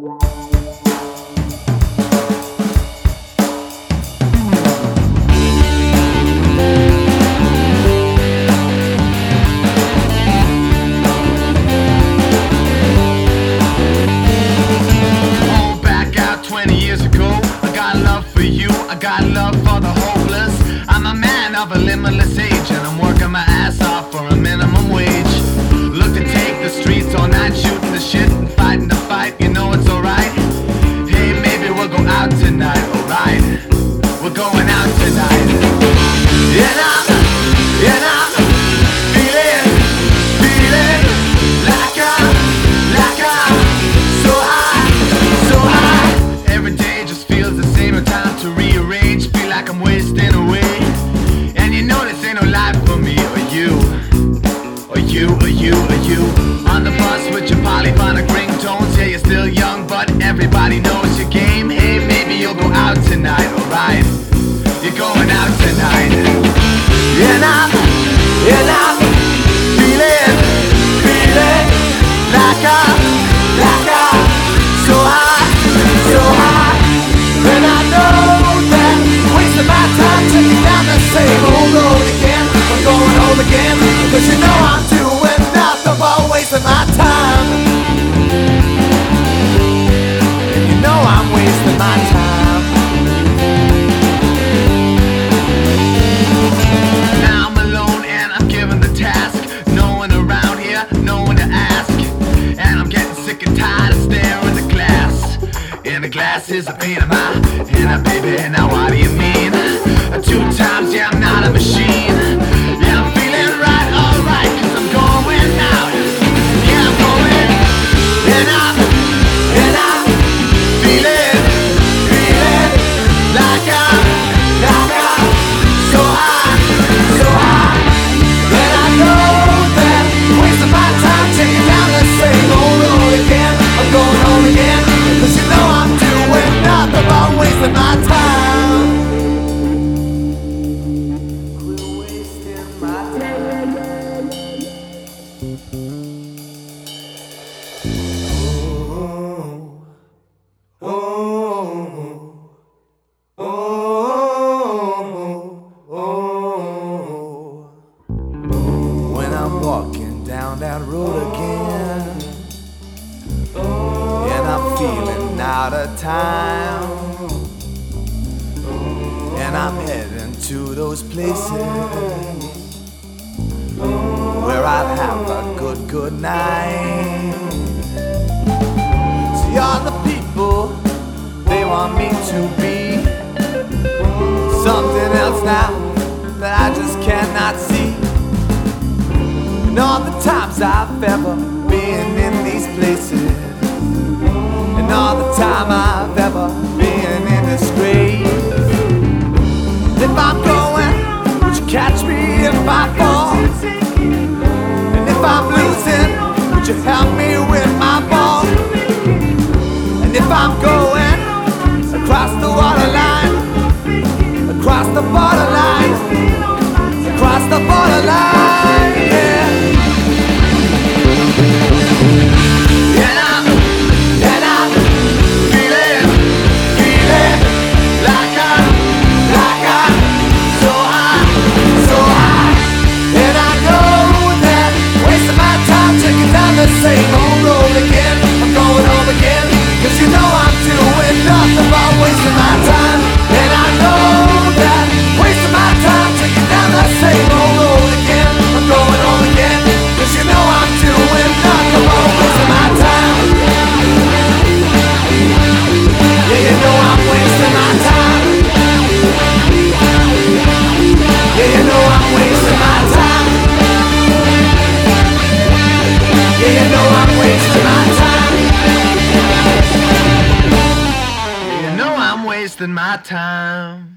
I got love for the hopeless. I'm a man of a limitless age, and I'm working my ass off for a minimum wage. Look to take the streets all night, shooting the shit and fighting the fight. You know it's alright. Hey, maybe we'll go out tonight, alright? We're going out tonight. And I'm feeling like I'm so high. Every day just feels the same. No time to rearrange. Feel like I'm wasting away. And you know this ain't no life for me or you. Or you. On the bus with your polyphonic ringtones. Yeah, you're still young, but everybody knows your game. Hey, maybe you'll go out tonight, alright? You're going out tonight. And I'm feeling like I'm so high. And I know that I'm wasting my time taking down the same old road again. I'm going home again, 'cause you know I'm doing nothing but wasting my time. And you know I'm wasting my time. Now I'm alone and I'm given the task. No one around here, no one to ask. And I'm getting sick and tired of staring at the glass. And the glass is a pain in my head, baby. Now what do you mean? 2 times, yeah, I'm not a machine. Yeah, I'm feeling right, alright, 'cause I'm going out. Yeah, I'm going. And I'm feeling like I'm so high. And I know that I'm wasting my time taking down the same old road again. I'm going home again, 'cause you know I'm doing nothing but wasting my time. Quit wasting my time. When I'm walking down that road again, and I'm feeling out of time, and I'm heading to those places where I'll have a good night. See all the people, they want me to be something else now that I just cannot see. And all the times I've ever been in these places, and all the time I've ever been in disgrace. If I'm going, would you catch me if I fall? And if I'm losing, would you help me with my ball? And if I'm going across the waterline, across the borderline, across the borderline, yeah. And I'm feeling like I'm so high. And I know that I'm wasting my time taking down the same old road again. I'm going home again, 'cause you know I'm doing nothing but wasting my time. And I know that I'm wasting my time taking down the same old road again. I'm going home again, 'cause you know I'm doing nothing but wasting my time. Yeah, you know I'm wasting my time. Yeah, you know I'm wasting my time. Yeah, you know I'm wasting my time. Yeah, you know I'm wasting my time.